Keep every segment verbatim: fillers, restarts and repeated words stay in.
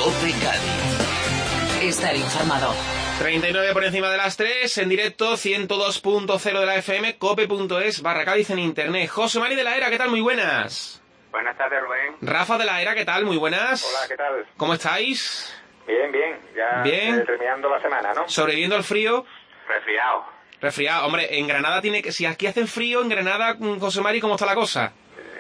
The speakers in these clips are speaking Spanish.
COPE Cádiz. Estar informado. treinta y nueve por encima de las tres, en directo, ciento dos punto cero de la F M, cope.es, barra Cádiz en internet. José Mari de la Era, ¿qué tal? Muy buenas. Buenas tardes, Rubén. Rafa de la Era, ¿qué tal? Muy buenas. Hola, ¿qué tal? ¿Cómo estáis? Bien, bien. Ya Bien. eh, terminando la semana, ¿no? ¿Sobreviviendo al frío? Resfriado. Resfriado. Hombre, en Granada tiene que... Si aquí hace frío, en Granada, José Mari, ¿cómo está la cosa?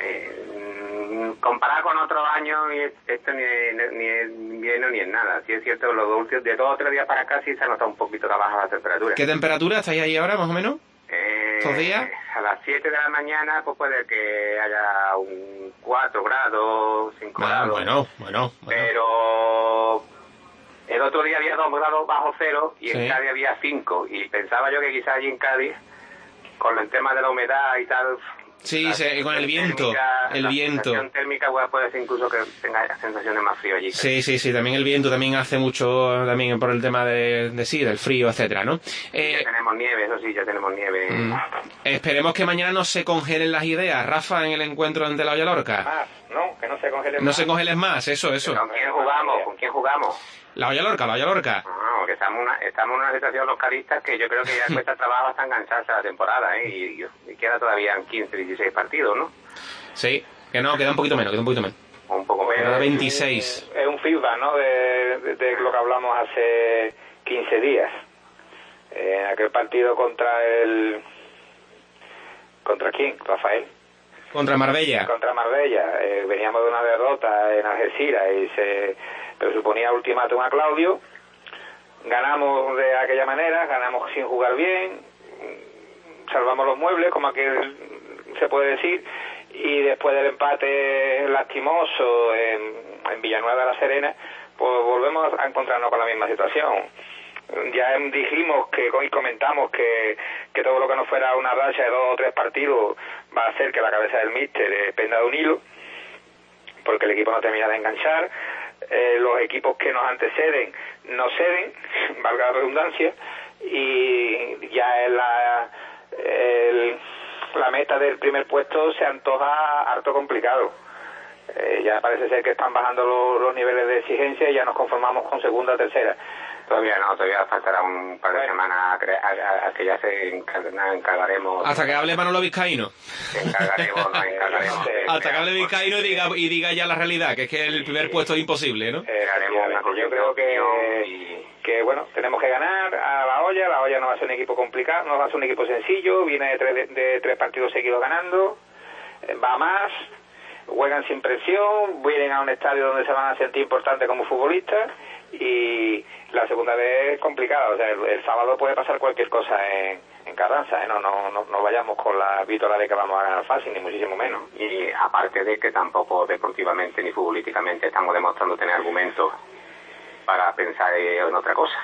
Eh, comparado con otros años, esto ni, ni es invierno ni es nada. Sí es cierto, los dos últimos, de dos o tres días para acá sí se ha notado un poquito la baja la temperatura. ¿Qué temperatura estáis ahí ahora, más o menos? Eh, ¿Estos días? A las siete de la mañana pues puede que haya un cuatro grados, cinco Ah, grados. bueno, bueno, bueno. Pero el otro día había dos grados bajo cero y Sí. en Cádiz había cinco. Y pensaba yo que quizás allí en Cádiz, con el tema de la humedad y tal... Sí, la se- con el sensación viento, térmica- el la viento. sensación térmica pues, puede ser incluso que tenga sensaciones más frío allí. Sí, sí, sí, también el viento también hace mucho, también por el tema de, de sí, del frío, etcétera, ¿no? Eh, Ya tenemos nieve, eso sí, ya tenemos nieve. mm, esperemos que mañana no se congelen las ideas, Rafa, en el encuentro ante la Olla Lorca. Más, ¿no? Que no se congelen No más. se congelen más, eso, eso. ¿Con quién jugamos? ¿Con quién jugamos? La Olla Lorca, la Olla Lorca. Ah, porque estamos, una, estamos en una situación los caristas que yo creo que ya cuesta trabajo hasta engancharse a la temporada, ¿eh? Y, y, y queda todavía en quince, dieciséis partidos, ¿no? Sí, que no, queda un poquito menos, queda un poquito menos. O un poco menos. Queda veintiséis. Es un feedback, ¿no? De, de, de lo que hablamos hace quince días. Eh, en aquel partido contra el... ¿Contra quién? Rafael. Contra Marbella. Contra Marbella. Eh, veníamos de una derrota en Algeciras y se presuponía ultimátum a Claudio. Ganamos de aquella manera, ganamos sin jugar bien, salvamos los muebles, como aquel se puede decir, y después del empate lastimoso en, en Villanueva de la Serena, pues volvemos a encontrarnos con la misma situación. Ya dijimos que y comentamos que, que todo lo que no fuera una racha de dos o tres partidos va a hacer que la cabeza del míster penda de un hilo, porque el equipo no termina de enganchar. Eh, los equipos que nos anteceden no ceden, valga la redundancia, y ya en la, el, la meta del primer puesto se antoja harto complicado. Eh, ya parece ser que están bajando los, los niveles de exigencia y ya nos conformamos con segunda o tercera. Todavía no, todavía faltará un par de bueno. semanas a, a, a que ya se encarga, encargaremos. Hasta que hable Manolo Vizcaíno. Encargaremos, nos encargaremos. De, Hasta que hable Vizcaíno y diga, y diga ya la realidad, que es que el primer puesto es imposible, ¿no? Eh, yo creo que, y... que, bueno, tenemos que ganar a la Olla. La Olla no va a ser un equipo complicado, no va a ser un equipo sencillo, viene de tres, de, de tres partidos seguidos ganando, va más, juegan sin presión, vienen a un estadio donde se van a sentir importantes como futbolistas, y la segunda vez es complicada. O sea, el, el sábado puede pasar cualquier cosa en, en Carranza, ¿eh? No, no, no, no vayamos con la vítora de que vamos a ganar fácil, ni muchísimo menos. Y aparte de que tampoco deportivamente ni futbolísticamente estamos demostrando tener argumentos para pensar en otra cosa.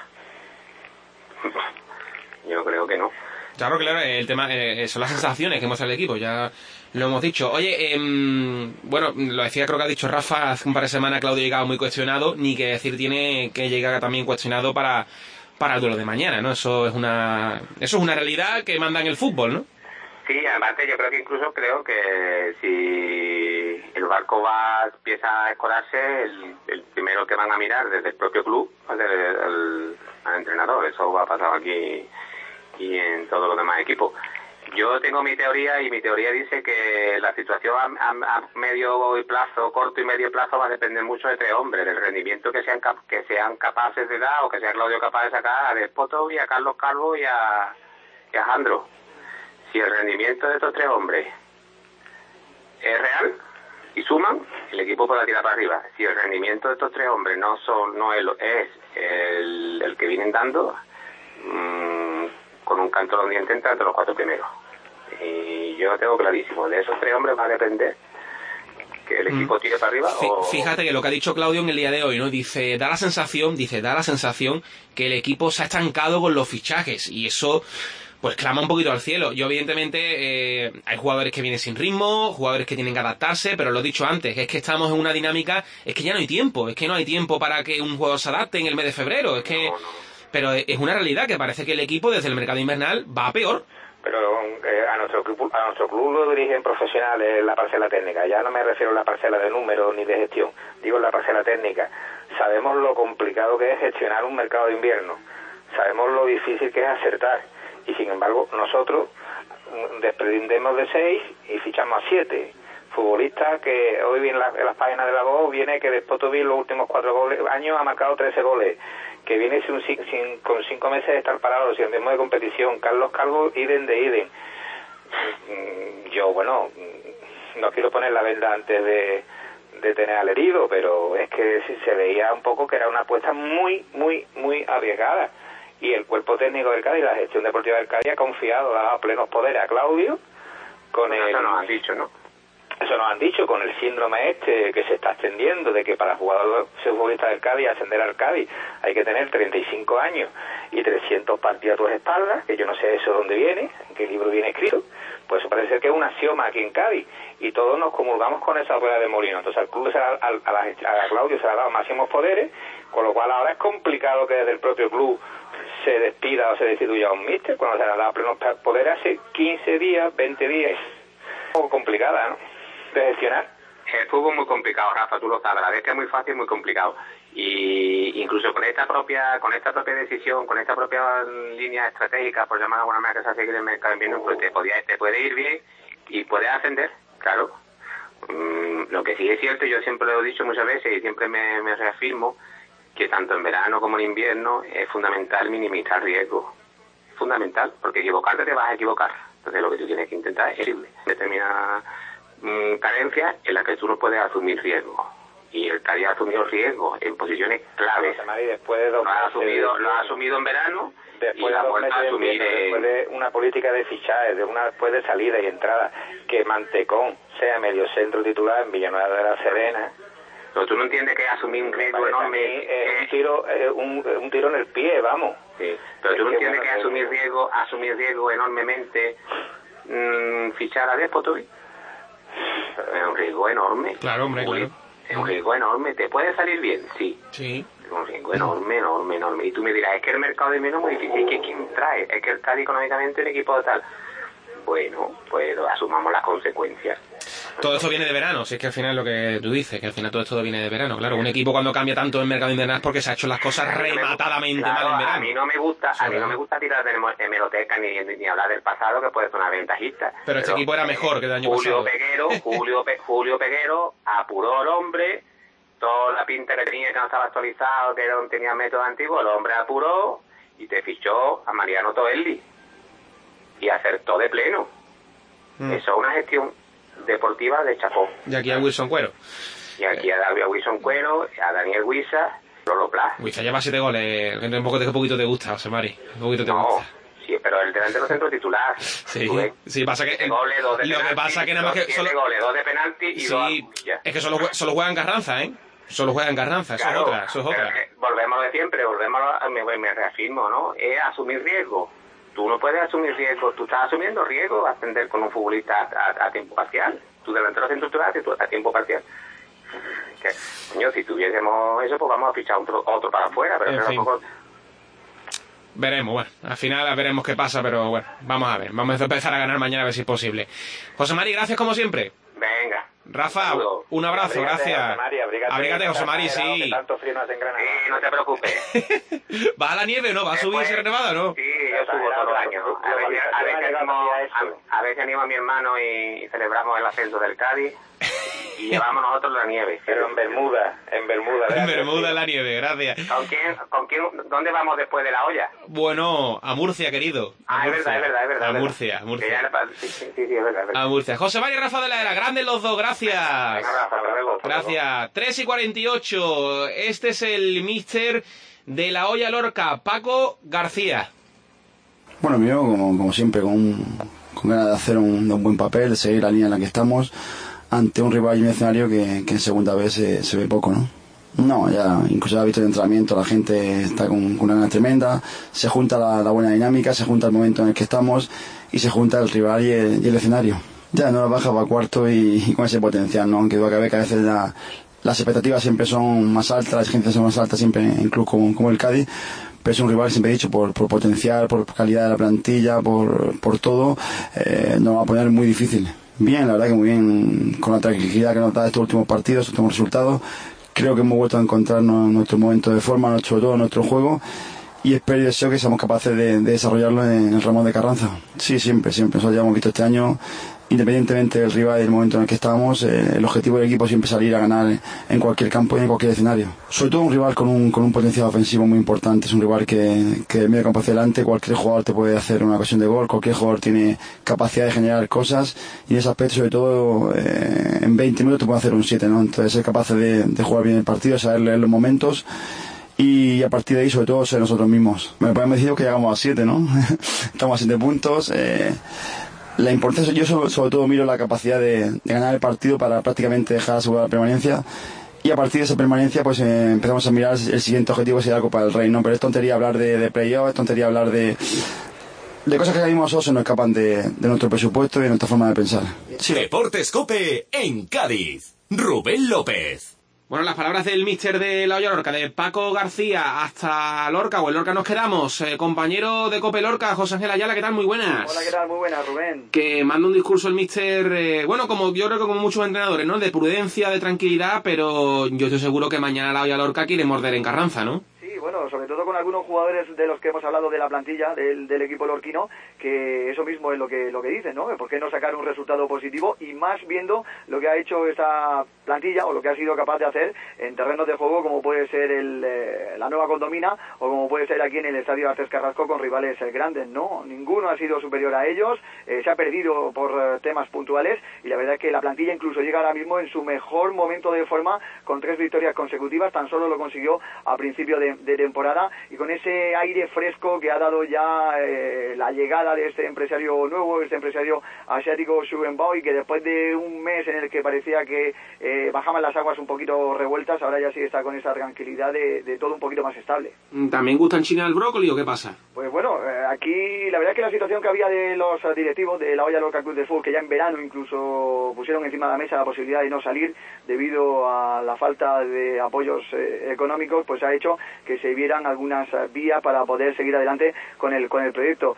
Yo creo que no. Claro, claro, el tema eh, son las sensaciones que muestra el equipo, ya lo hemos dicho. Oye, eh, bueno, lo decía, creo que ha dicho Rafa, hace un par de semanas Claudio llegaba muy cuestionado, ni que decir tiene que llegar también cuestionado para, para el duelo de mañana, ¿no? Eso es una eso es una realidad que manda en el fútbol, ¿no? Sí, aparte yo creo que incluso creo que si el barco va empieza a escorarse, el, el primero que van a mirar desde el propio club va a ser el, el, al entrenador. Eso va a pasar aquí y en todos los demás equipos. Yo tengo mi teoría y mi teoría dice que la situación a, a, a medio plazo, corto y medio plazo va a depender mucho de tres hombres, del rendimiento que sean cap que sean capaces de dar, o que sea Claudio capaz de sacar a Despoto y a Carlos Calvo y a, y a Jandro. Si el rendimiento de estos tres hombres es real y suman, el equipo podrá tirar para arriba. Si el rendimiento de estos tres hombres no son no es, es el, el que vienen dando, mmm, con un canto de los dientes entre los cuatro primeros. Y yo tengo clarísimo, de esos tres hombres va a depender que el equipo tire para arriba. O... Fíjate que lo que ha dicho Claudio en el día de hoy, ¿no? Dice, da la sensación, dice, da la sensación que el equipo se ha estancado con los fichajes, y eso pues clama un poquito al cielo. Yo evidentemente eh, hay jugadores que vienen sin ritmo, jugadores que tienen que adaptarse, pero lo he dicho antes, es que estamos en una dinámica, es que ya no hay tiempo, es que no hay tiempo para que un jugador se adapte en el mes de febrero, es que... No, no. Pero es una realidad que parece que el equipo desde el mercado invernal va a peor. Pero eh, a nuestro club, a nuestro club lo dirigen profesionales en la parcela técnica. Ya no me refiero a la parcela de números ni de gestión, digo en la parcela técnica. sabemos lo complicado que es gestionar un mercado de invierno, sabemos lo difícil que es acertar, y sin embargo nosotros desprendemos de seis y fichamos a siete futbolistas que hoy en, la, en las páginas de la voz viene que después de los últimos cuatro goles, años ha marcado trece goles, que viene sin, sin, con cinco meses de estar parado, sin ritmo de competición. Carlos Calvo, Iden de Iden. Yo, bueno, no quiero poner la venda antes de, de tener al herido, pero es que se veía un poco que era una apuesta muy, muy, muy arriesgada. Y el cuerpo técnico del Cádiz, la gestión deportiva del Cádiz, ha confiado, ha dado plenos poderes a Claudio. Con bueno, el, eso nos han dicho, ¿no? Eso nos han dicho, con el síndrome este que se está extendiendo, de que para jugador, ser futbolista del Cádiz, ascender al Cádiz, hay que tener treinta y cinco años y trescientos partidos a tus espaldas, que yo no sé eso dónde viene, en qué libro viene escrito. Pues eso parece ser que es un axioma aquí en Cádiz, y todos nos comulgamos con esa rueda de molino. Entonces al club, se la, a, a, la, a Claudio se le ha dado máximos poderes, con lo cual ahora es complicado que desde el propio club se despida o se destituya a un míster, cuando se le ha dado plenos poderes hace quince días, veinte días. Un poco complicada, ¿no?, de gestionar. El fútbol es muy complicado, Rafa, tú lo sabes, la vez que es muy fácil, muy complicado. Y incluso con esta propia con esta propia decisión, con esta propia línea estratégica, por llamar de alguna manera, que se hace en el mercado invierno, pues te, podía, te puede ir bien y puedes ascender, claro. Mm, lo que sí es cierto, yo siempre lo he dicho muchas veces y siempre me, me reafirmo, que tanto en verano como en invierno es fundamental minimizar riesgos. Es fundamental, porque equivocarte te vas a equivocar. Entonces lo que tú tienes que intentar es irme. Determinadas mmm, carencias en las que tú no puedes asumir riesgos. Y el Cádiz ha asumido riesgos en posiciones claves. Después de dos lo, ha asumido, de... lo ha asumido en verano y la vuelta a asumir en... Después de una política de fichajes, de una después de salida y entrada, que Mantecón sea medio centro titular en Villanueva de la Serena. Pero tú no entiendes que es asumir un riesgo enorme. Es un tiro, es un, un tiro en el pie, vamos. Sí. Pero tú no entiendes que es asumir riesgo, asumir riesgo enormemente, mmm, fichar a Despotovic. Es un riesgo enorme. Claro, hombre, Uy, claro. Es un riesgo enorme. ¿Te puede salir bien? Sí. Sí. Es un riesgo enorme, enorme, enorme. Y tú me dirás, es que el mercado de menos es muy difícil. ¿Que quién trae? Es que el Cádiz económicamente es un equipo de tal. Bueno, pues asumamos las consecuencias. Todo esto viene de verano, si es que al final es lo que tú dices, que al final todo esto viene de verano. Claro, un equipo cuando cambia tanto en el mercado invernal es porque se ha hecho las cosas rematadamente claro, mal en verano. A mí no me gusta, a mí no me gusta tirar de hemeroteca ni, ni hablar del pasado, que puede ser una ventajista. Pero, pero este equipo era mejor que el año Julio pasado. Peguero, Julio, Pe, Julio Peguero apuró al hombre, toda la pinta que tenía que no estaba actualizado, que no tenía método antiguo, el hombre apuró y te fichó a Mariano Toelli y acertó de pleno. Mm. Eso es una gestión deportiva de chapón. Y aquí a Wilson Cuero. Y aquí a, a Wilson Cuero, a Daniel Huiza, Lolo Plas. Huiza lleva siete goles, un poco, un poquito te gusta, José Mari. Un poquito te no, gusta. Sí, pero el delantero centro titular. Sí, sí, pasa que el, goles, dos de lo penalti, que pasa que nada más que solo goles, dos de penalti y sí, dos a es que solo, solo juegan Carranza, ¿eh? Solo juegan Carranza, eso claro, es otra, eso es otra. Eh, volvemos a lo de siempre, volvemos a, me, me reafirmo, ¿no? Es asumir riesgo. Tú no puedes asumir riesgo, tú estás asumiendo riesgo a ascender con un futbolista a, a, a tiempo parcial. Tu delantero centro titular a tiempo parcial. Que, coño, si tuviésemos eso, pues vamos a fichar otro, otro para afuera, pero en fin. Poco... Veremos, bueno, al final veremos qué pasa, pero bueno, vamos a ver, vamos a empezar a ganar mañana a ver si es posible. José Mari, gracias como siempre. Venga. Rafa, un, un abrazo, abrígate, gracias. José Mari, abrígate, abrígate, José Mari, sí. Que tanto frío no hace en Granada. Sí, no te preocupes. ¿Va a la nieve o no? ¿Va a subir Sierra Nevada o no? Sí, yo subo todos los años. A veces, a, veces animo, a, a veces animo a mi hermano y, y celebramos el ascenso del Cádiz y llevamos nosotros la nieve. Pero en Bermuda, en Bermuda. En Bermuda en la nieve, gracias. ¿Con quién, con quién, dónde vamos después de la olla? Bueno, a Murcia, querido. A ah, Murcia. es verdad, es verdad, es verdad. A Murcia, a Murcia. Era, sí, sí, sí, es verdad, es verdad. A Murcia. José Mari y Rafa de la Era, grandes los dos, gracias. Venga, Rafa, hasta luego. Gracias. tres y cuarenta y ocho. Este es el míster de la olla Lorca, Paco García. Bueno, mío, como, como siempre, con, con ganas de hacer un, un buen papel, de seguir la línea en la que estamos, ante un rival y un escenario que, que en segunda vez se, se ve poco, ¿no? No, ya incluso ya ha visto el entrenamiento, la gente está con, con una ganas tremenda, se junta la, la buena dinámica, se junta el momento en el que estamos y se junta el rival y el, y el escenario. Ya no la baja para cuarto y, y con ese potencial, ¿no? Aunque duda cabe que a veces la, las expectativas siempre son más altas, las exigencias son más altas siempre en un club como, como el Cádiz, pero es un rival, siempre he dicho, por, por potencial, por calidad de la plantilla, por, por todo, eh, nos va a poner muy difícil. Bien, la verdad que muy bien, con la tranquilidad que nos da estos últimos partidos, estos últimos resultados, creo que hemos vuelto a encontrarnos nuestro momento de forma, nuestro todo, nuestro juego, y espero y deseo que seamos capaces de, de desarrollarlo en el Ramón de Carranza. Sí, siempre, siempre. Nosotros ya hemos visto este año, independientemente del rival y del momento en el que estábamos, eh, el objetivo del equipo siempre es salir a ganar en cualquier campo y en cualquier escenario. Sobre todo un rival con un, con un potencial ofensivo muy importante. Es un rival que, que de medio campo hacia adelante cualquier jugador te puede hacer una ocasión de gol, cualquier jugador tiene capacidad de generar cosas, y en ese aspecto, sobre todo, eh, en veinte minutos te puede hacer un siete, ¿no? Entonces ser capaces de, de jugar bien el partido, saber leer los momentos, y a partir de ahí, sobre todo, ser nosotros mismos. Me parece decidido que llegamos a siete, ¿no? Estamos a siete puntos. Eh, la importancia, yo sobre, sobre todo miro la capacidad de, de ganar el partido para prácticamente dejar asegurar la permanencia, y a partir de esa permanencia pues eh, empezamos a mirar el siguiente objetivo, que sería la Copa del Rey, ¿no? Pero es tontería hablar de, de playoff, es tontería hablar de, de cosas que ahora mismo nosotros se nos escapan de, de nuestro presupuesto y de nuestra forma de pensar. Sí. Deportes COPE en Cádiz. Rubén López. Bueno, las palabras del míster de la Hoya Lorca, de Paco García hasta Lorca, o en Lorca nos quedamos. Eh, compañero de Cope Lorca, José Ángel Ayala, ¿qué tal? Muy buenas. Hola, ¿qué tal? Muy buenas, Rubén. Que manda un discurso el míster, eh, bueno, como yo creo que como muchos entrenadores, ¿no? De prudencia, de tranquilidad, pero yo estoy seguro que mañana la Hoya Lorca quiere morder en Carranza, ¿no? Bueno, sobre todo con algunos jugadores de los que hemos hablado de la plantilla del, del equipo lorquino, que eso mismo es lo que lo que dicen, ¿no? ¿Por qué no sacar un resultado positivo? Y más viendo lo que ha hecho esta plantilla, o lo que ha sido capaz de hacer en terrenos de juego, como puede ser el, eh, la Nueva Condomina, o como puede ser aquí en el Estadio Artes Carrasco con rivales eh, grandes, ¿no? Ninguno ha sido superior a ellos, eh, se ha perdido por eh, temas puntuales, y la verdad es que la plantilla incluso llega ahora mismo en su mejor momento de forma, con tres victorias consecutivas. Tan solo lo consiguió a principio de, de temporada, y con ese aire fresco que ha dado ya eh, la llegada de este empresario nuevo, este empresario asiático, Shugenbao, y que después de un mes en el que parecía que eh, bajaban las aguas un poquito revueltas, ahora ya sí está con esa tranquilidad de, de todo un poquito más estable. ¿También gusta en China el brócoli o qué pasa? Pues bueno, eh, aquí la verdad es que la situación que había de los directivos de la Hoya Lorca Club de Fútbol, que ya en verano incluso pusieron encima de la mesa la posibilidad de no salir debido a la falta de apoyos eh, económicos, pues ha hecho que se vieran algunas vías para poder seguir adelante con el con el proyecto.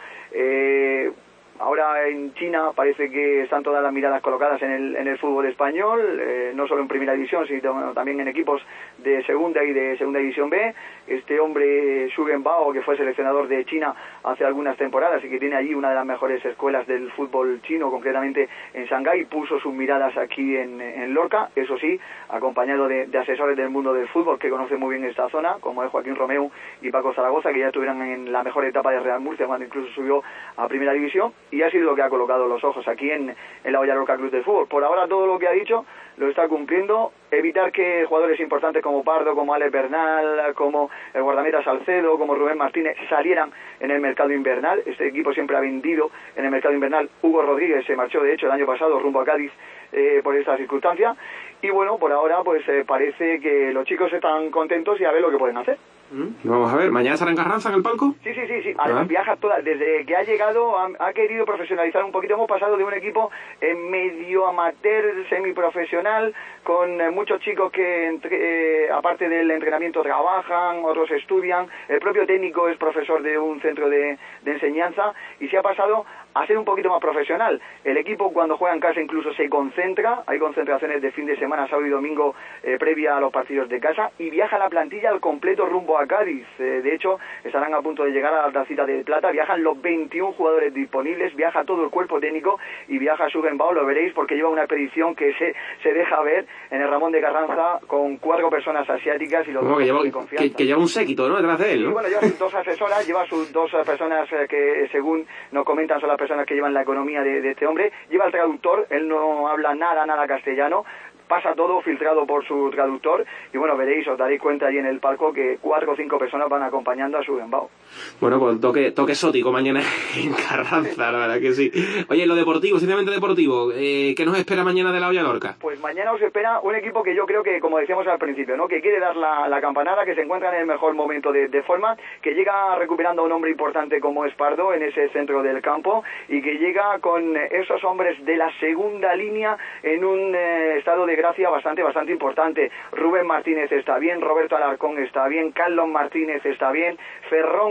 Eh, Ahora en China parece que están todas las miradas colocadas en el, en el fútbol español, eh, no solo en primera división, sino también en equipos de segunda y de segunda división B. Este hombre, Xu Genbao, que fue seleccionador de China hace algunas temporadas y que tiene allí una de las mejores escuelas del fútbol chino, concretamente en Shanghái, puso sus miradas aquí en, en Lorca, eso sí, acompañado de, de asesores del mundo del fútbol que conocen muy bien esta zona, como es Joaquín Romeu y Paco Zaragoza, que ya estuvieron en la mejor etapa de Real Murcia cuando incluso subió a primera división, y ha sido lo que ha colocado los ojos aquí en, en la Hoya Lorca Club de Fútbol. Por ahora todo lo que ha dicho lo está cumpliendo, evitar que jugadores importantes como Pardo, como Alex Bernal, como el guardameta Salcedo, como Rubén Martínez salieran en el mercado invernal. Este equipo siempre ha vendido en el mercado invernal. Hugo Rodríguez se marchó de hecho el año pasado rumbo a Cádiz eh, por esta circunstancia, y bueno, por ahora pues eh, parece que los chicos están contentos y a ver lo que pueden hacer. Vamos a ver, ¿mañana estará en Carranza en el palco? Sí, sí, sí, sí. Además, viaja toda, desde que ha llegado, ha, ha querido profesionalizar un poquito. Hemos pasado de un equipo eh, medio amateur, semiprofesional, con eh, muchos chicos que, entre, eh, aparte del entrenamiento, trabajan, otros estudian. El propio técnico es profesor de un centro de, de enseñanza, y se ha pasado a ser un poquito más profesional. El equipo, cuando juega en casa, incluso se concentra. Hay concentraciones de fin de semana, sábado y domingo, eh, previa a los partidos de casa, y viaja la plantilla al completo rumbo a Cádiz. Eh, de hecho, estarán a punto de llegar a la tacita de plata. Viajan los veintiún jugadores disponibles, viaja todo el cuerpo técnico, y viaja Xu Genbao, lo veréis, porque lleva una expedición que se, se deja ver en el Ramón de Carranza, con cuatro personas asiáticas y los dos que lleva, de confianza. Que, que lleva un séquito, ¿no?, detrás de él, ¿no? Y bueno, lleva sus dos asesoras, lleva sus dos personas eh, que, según nos comentan, son las personas que llevan la economía de, de este hombre. Lleva el traductor, él no habla nada, nada castellano, pasa todo filtrado por su traductor, y bueno, veréis, os daréis cuenta allí en el palco que cuatro o cinco personas van acompañando a Xu Genbao. Bueno, pues toque, toque exótico mañana en Carranza, la verdad que sí. Oye, lo deportivo, simplemente deportivo, eh, ¿qué nos espera mañana de la Hoya Lorca? Pues mañana os espera un equipo que yo creo que, como decíamos al principio, ¿no?, que quiere dar la, la campanada, que se encuentra en el mejor momento de, de forma, que llega recuperando a un hombre importante como es Pardo en ese centro del campo, y que llega con esos hombres de la segunda línea en un eh, estado de gracia bastante, bastante importante. Rubén Martínez está bien, Roberto Alarcón está bien, Carlos Martínez está bien, Ferrón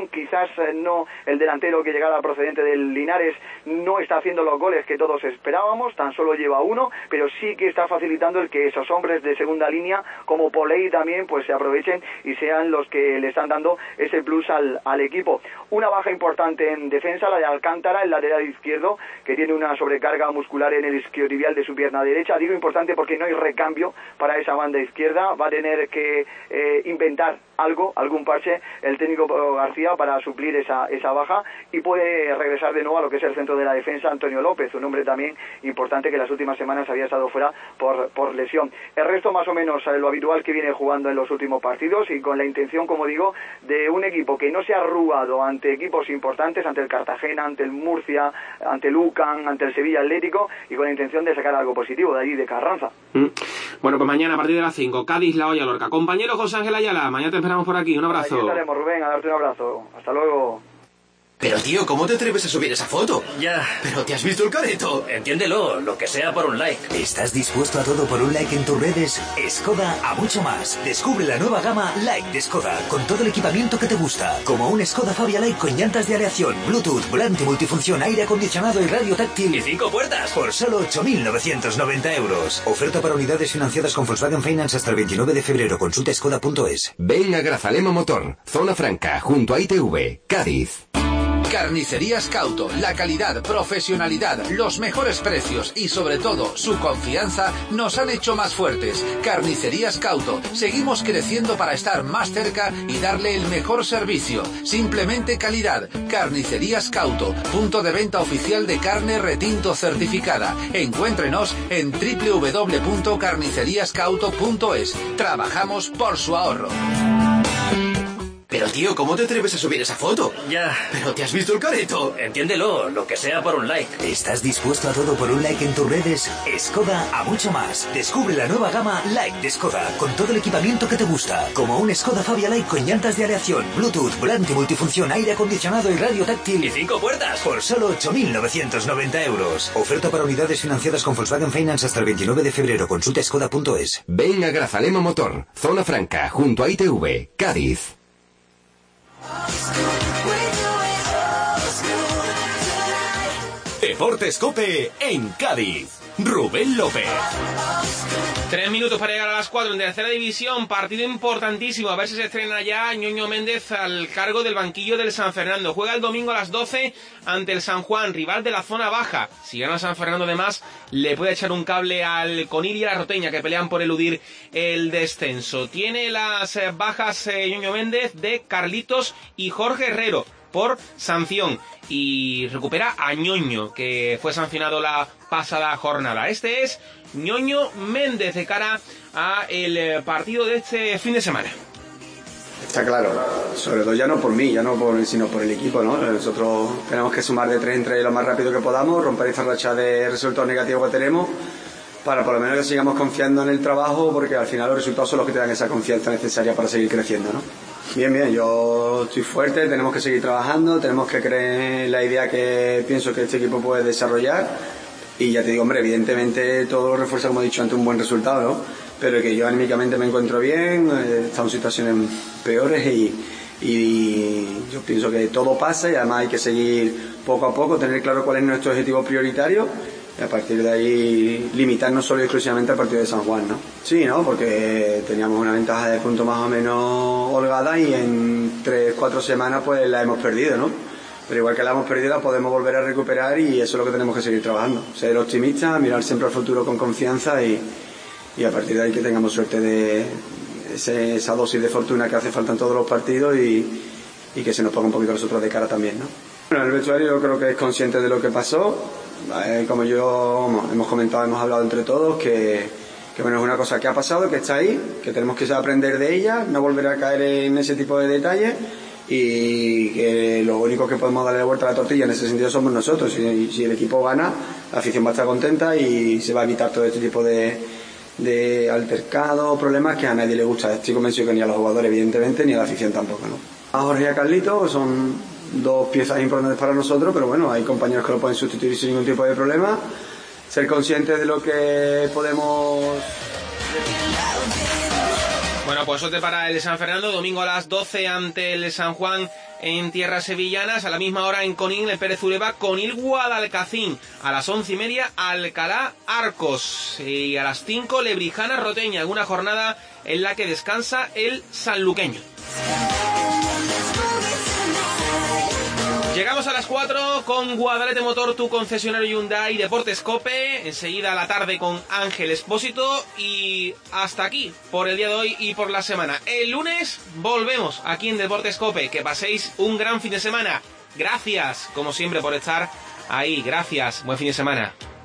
quizás eh, no el delantero que llegara procedente del Linares no está haciendo los goles que todos esperábamos, tan solo lleva uno, pero sí que está facilitando el que esos hombres de segunda línea, como Poley también, pues se aprovechen y sean los que le están dando ese plus al, al equipo. Una baja importante en defensa, la de Alcántara, el lateral izquierdo, que tiene una sobrecarga muscular en el isquiotibial de su pierna derecha. Digo importante porque no hay recambio para esa banda izquierda, va a tener que eh, inventar algo, algún parche, el técnico García para suplir esa, esa baja, y puede regresar de nuevo a lo que es el centro de la defensa Antonio López, un hombre también importante que en las últimas semanas había estado fuera por, por lesión. El resto más o menos eh, lo habitual que viene jugando en los últimos partidos, y con la intención, como digo, de un equipo que no se ha arrugado ante equipos importantes, ante el Cartagena, ante el Murcia, ante el U C A N, ante el Sevilla Atlético, y con la intención de sacar algo positivo de allí, de Carranza. Mm. Bueno, pues mañana a partir de las cinco, Cádiz, La Hoya, Lorca. Compañero José Ángel Ayala, mañana te esperamos por aquí, un abrazo. Aquí estaremos, Rubén, a darte un abrazo. Hasta luego. Pero tío, ¿cómo te atreves a subir esa foto? Ya. ¿Pero te has visto el careto? Entiéndelo, lo que sea por un like. ¿Estás dispuesto a todo por un like en tus redes? Skoda a mucho más. Descubre la nueva gama Like de Skoda, con todo el equipamiento que te gusta. Como un Skoda Fabia Like con llantas de aleación, Bluetooth, volante multifunción, aire acondicionado y radio táctil. ¿Y cinco puertas? Por solo ocho mil novecientos noventa euros. Oferta para unidades financiadas con Volkswagen Finance hasta el veintinueve de febrero. Consulta skoda punto es. Ven a Grazalema Motor, Zona Franca, junto a I T V, Cádiz. Carnicerías Cauto, la calidad, profesionalidad, los mejores precios y sobre todo su confianza nos han hecho más fuertes. Carnicerías Cauto, seguimos creciendo para estar más cerca y darle el mejor servicio. Simplemente calidad. Carnicerías Cauto, punto de venta oficial de carne retinto certificada. Encuéntrenos en doble u doble u doble u punto carnicerías cauto punto es. Trabajamos por su ahorro. Pero tío, ¿cómo te atreves a subir esa foto? Ya. ¿Pero te has visto el careto? Entiéndelo, lo que sea por un like. ¿Estás dispuesto a todo por un like en tus redes? Skoda a mucho más. Descubre la nueva gama Like de Skoda, con todo el equipamiento que te gusta. Como un Skoda Fabia Like con llantas de aleación, Bluetooth, volante multifunción, aire acondicionado y radio táctil. ¿Y cinco puertas? Por solo ocho mil novecientos noventa euros. Oferta para unidades financiadas con Volkswagen Finance hasta el veintinueve de febrero. Consulta skoda punto es. Ven a Grazalema Motor, Zona Franca, junto a I T V, Cádiz. Deportes COPE en Cádiz. Rubén López. Tres minutos para llegar a las cuatro en tercera división. Partido importantísimo. A ver si se estrena ya Ñoño Méndez al cargo del banquillo del San Fernando. Juega el domingo a las doce ante el San Juan, rival de la zona baja. Si gana San Fernando, además, le puede echar un cable al Conil y a la Roteña, que pelean por eludir el descenso. Tiene las bajas eh, Ñoño Méndez de Carlitos y Jorge Herrero por sanción, y recupera a Ñoño, que fue sancionado la pasada jornada. Este es Ñoño Méndez de cara a el partido de este fin de semana. Está claro, sobre todo ya no por mí, ya no por, sino por el equipo, ¿no? Nosotros tenemos que sumar de tres en tres lo más rápido que podamos, romper esta racha de resultados negativos que tenemos, para por lo menos que sigamos confiando en el trabajo, porque al final los resultados son los que te dan esa confianza necesaria para seguir creciendo, ¿no? Bien, bien, yo estoy fuerte, tenemos que seguir trabajando, tenemos que creer en la idea que pienso que este equipo puede desarrollar, y ya te digo, hombre, evidentemente todo refuerza, como he dicho antes, un buen resultado, ¿no? Pero que yo anímicamente me encuentro bien, he estado en situaciones peores y, y yo pienso que todo pasa, y además hay que seguir poco a poco, tener claro cuál es nuestro objetivo prioritario, y a partir de ahí limitarnos solo y exclusivamente al partido de San Juan, ¿no? Sí, ¿no? Porque teníamos una ventaja de punto más o menos holgada, y en tres, cuatro semanas pues la hemos perdido, ¿no? Pero igual que la hemos perdido, la podemos volver a recuperar, y eso es lo que tenemos que seguir trabajando. Ser optimistas, mirar siempre al futuro con confianza, y, y a partir de ahí que tengamos suerte de ese, esa dosis de fortuna que hace falta en todos los partidos, y, y que se nos ponga un poquito nosotros de cara también, ¿no? Bueno, el vestuario yo creo que es consciente de lo que pasó. Eh, como yo hemos comentado, hemos hablado entre todos que, que bueno, es una cosa que ha pasado, que está ahí, que tenemos que aprender de ella, no volver a caer en ese tipo de detalles, y que lo único que podemos darle la vuelta a la tortilla en ese sentido somos nosotros. Si, si el equipo gana, la afición va a estar contenta y se va a evitar todo este tipo de, de altercados, problemas que a nadie le gusta. Estoy convencido que ni a los jugadores, evidentemente, ni a la afición tampoco, ¿no? A Jorge y a Carlito son dos piezas importantes para nosotros, pero bueno, hay compañeros que lo pueden sustituir sin ningún tipo de problema. Ser conscientes de lo que podemos... Bueno, pues suerte para el San Fernando, domingo a las doce ante el San Juan en tierras sevillanas, a la misma hora en Conil, el Pérez Ureba, Conil Guadalcacín, a las once y media Alcalá Arcos, y a las cinco Lebrijana Roteña, una jornada en la que descansa el sanluqueño. Llegamos a las cuatro con Guadalete Motor, tu concesionario Hyundai, Deportes Cope, enseguida a la tarde con Ángel Expósito, y hasta aquí por el día de hoy y por la semana. El lunes volvemos aquí en Deportes Cope, que paséis un gran fin de semana. Gracias, como siempre, por estar ahí, gracias, buen fin de semana.